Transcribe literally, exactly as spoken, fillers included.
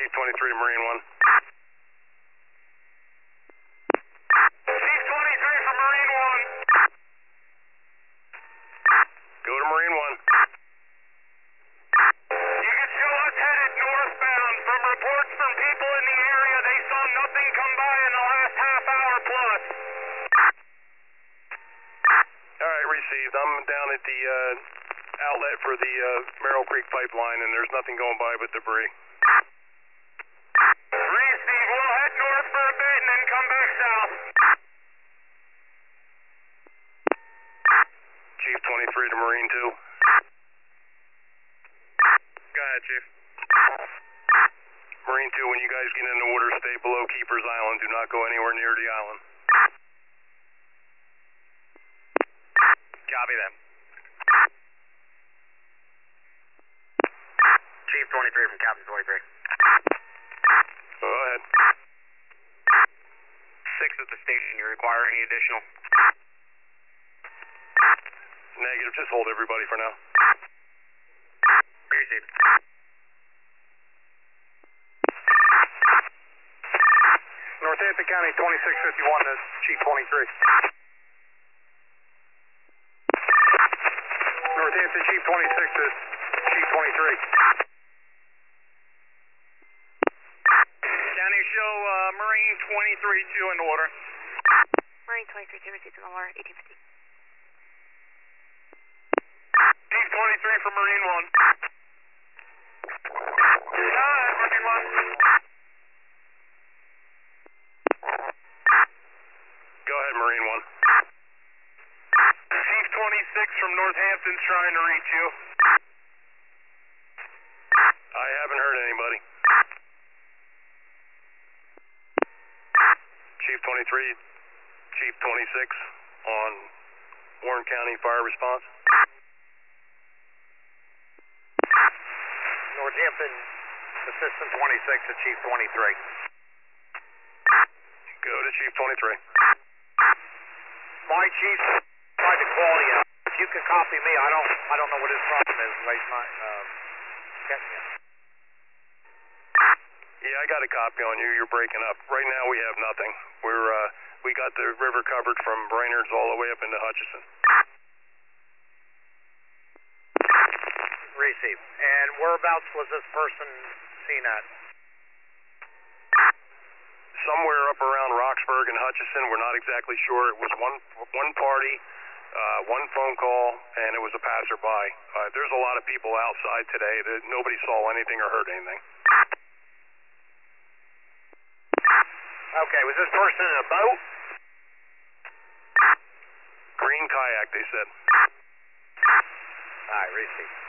Chief twenty-three to Marine one. Chief twenty-three for Marine one. Go to Marine one. You can show us headed northbound. From reports from people in the area, they saw nothing come by in the last half hour plus. Alright, received. I'm down at the uh, outlet for the uh, Merrill Creek pipeline, and there's nothing going by but debris. Reese, Steve, we'll head north for a bit and then come back south. Chief twenty-three to Marine two. Go ahead, Chief. Marine two, when you guys get in the water, stay below Keeper's Island. Do not go anywhere near the island. Copy that. Chief twenty-three from Captain twenty-three. Go ahead. Six at the station. You require any additional? Negative. Just hold everybody for now. Received. Northampton County twenty-six fifty-one to Chief twenty-three. Northampton Chief twenty-six to Chief twenty-three. County show uh, Marine twenty-three two in the water. Marine twenty-three two received in the water, eighteen fifty. Chief twenty-three for Marine one. Go ahead, Marine one. Go ahead, Marine one. Chief twenty-six from Northampton's trying to reach you. I haven't heard anybody. Chief twenty-three, Chief twenty-six on Warren County Fire Response. Northampton Assistant twenty-six to Chief twenty-three. Go to Chief twenty-three. My chief tried to call you. If you can copy me, I don't I don't know what his problem is. He's not uh, getting you. Yeah, I got a copy on you. You're breaking up. Right now we have nothing. We're uh, we got the river covered from Brainerd's all the way up into Hutchinson. Receive. And whereabouts was this person seen at? Somewhere up around Roxburgh and Hutchinson. We're not exactly sure. It was one one party, uh, one phone call, and it was a passerby. Uh, there's a lot of people outside today that nobody saw anything or heard anything. Okay, was this person in a boat? Green kayak, they said. All right, receive.